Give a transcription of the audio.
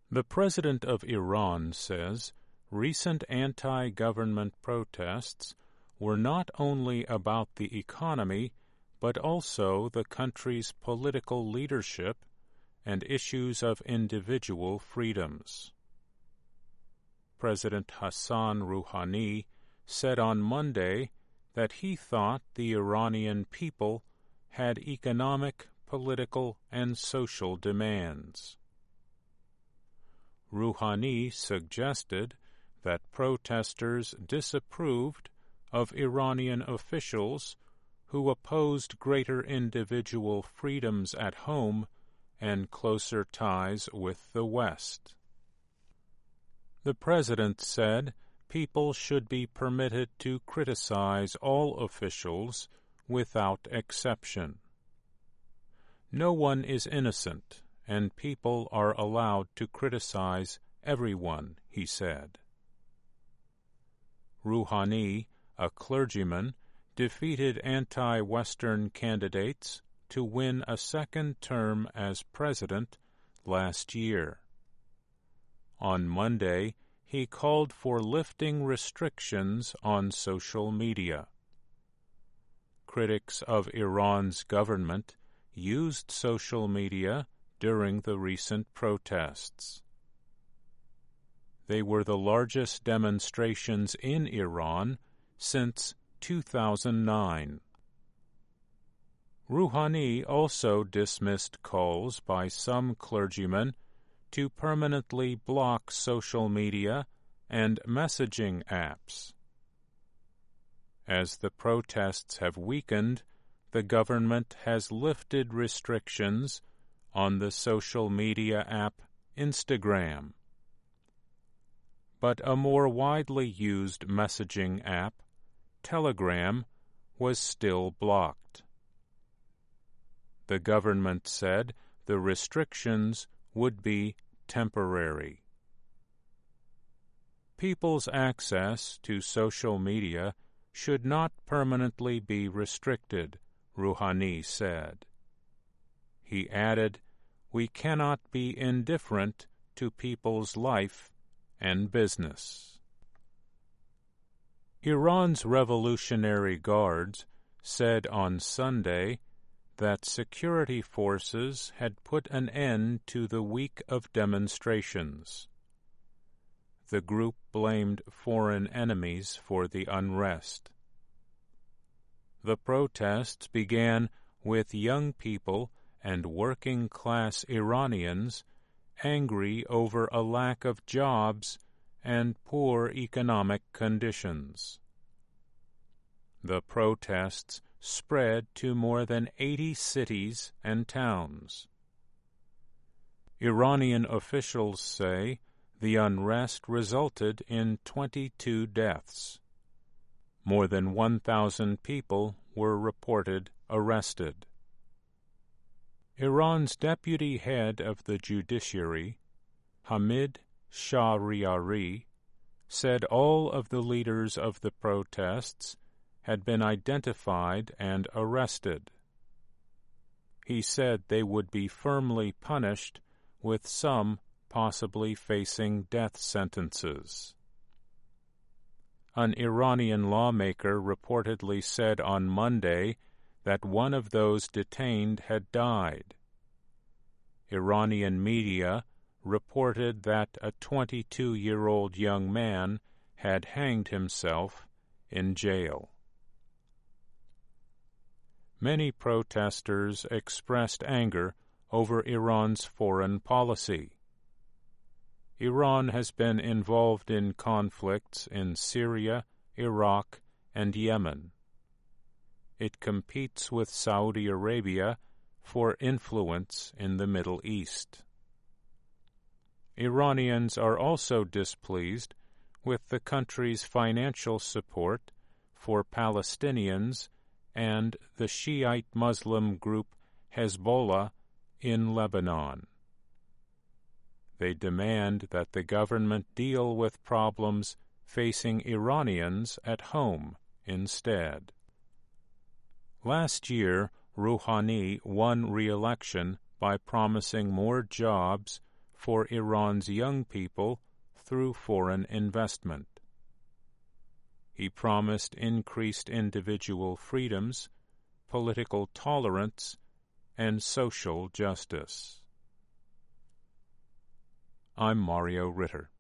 The president of Iran says recent anti-government protests were not only about the economy, but also the country's political leadership and issues of individual freedoms. President Hassan Rouhani said on Monday that he thought the Iranian people had economic, political, and social demands. Rouhani suggested that protesters disapproved of Iranian officials who opposed greater individual freedoms at home and closer ties with the West. The president said people should be permitted to criticize all officials without exception. No one is innocent, and people are allowed to criticize everyone, he said. Rouhani, a clergyman, defeated anti-Western candidates to win a second term as president last year. On Monday, he called for lifting restrictions on social media. Critics of Iran's government used social media during the recent protests. They were the largest demonstrations in Iran since 2009. Rouhani also dismissed calls by some clergymen to permanently block social media and messaging apps. As the protests have weakened, the government has lifted restrictions on the social media app Instagram. But a more widely used messaging app, Telegram, was still blocked. The government said the restrictions would be temporary. People's access to social media should not permanently be restricted, Rouhani said. He added, "We cannot be indifferent to people's life and business." Iran's Revolutionary Guards said on Sunday that security forces had put an end to the week of demonstrations. The group blamed foreign enemies for the unrest. The protests began with young people and working-class Iranians angry over a lack of jobs and poor economic conditions. The protests spread to more than 80 cities and towns. Iranian officials say the unrest resulted in 22 deaths. More than 1,000 people were reported arrested. Iran's deputy head of the judiciary, Hamid Shahriari, said all of the leaders of the protests had been identified and arrested. He said they would be firmly punished, with some possibly facing death sentences. An Iranian lawmaker reportedly said on Monday that one of those detained had died. Iranian media reported that a 22-year-old young man had hanged himself in jail. Many protesters expressed anger over Iran's foreign policy. Iran has been involved in conflicts in Syria, Iraq, and Yemen. It competes with Saudi Arabia for influence in the Middle East. Iranians are also displeased with the country's financial support for Palestinians and the Shiite Muslim group Hezbollah in Lebanon. They demand that the government deal with problems facing Iranians at home instead. Last year, Rouhani won re-election by promising more jobs for Iran's young people through foreign investment. He promised increased individual freedoms, political tolerance, and social justice. I'm Mario Ritter.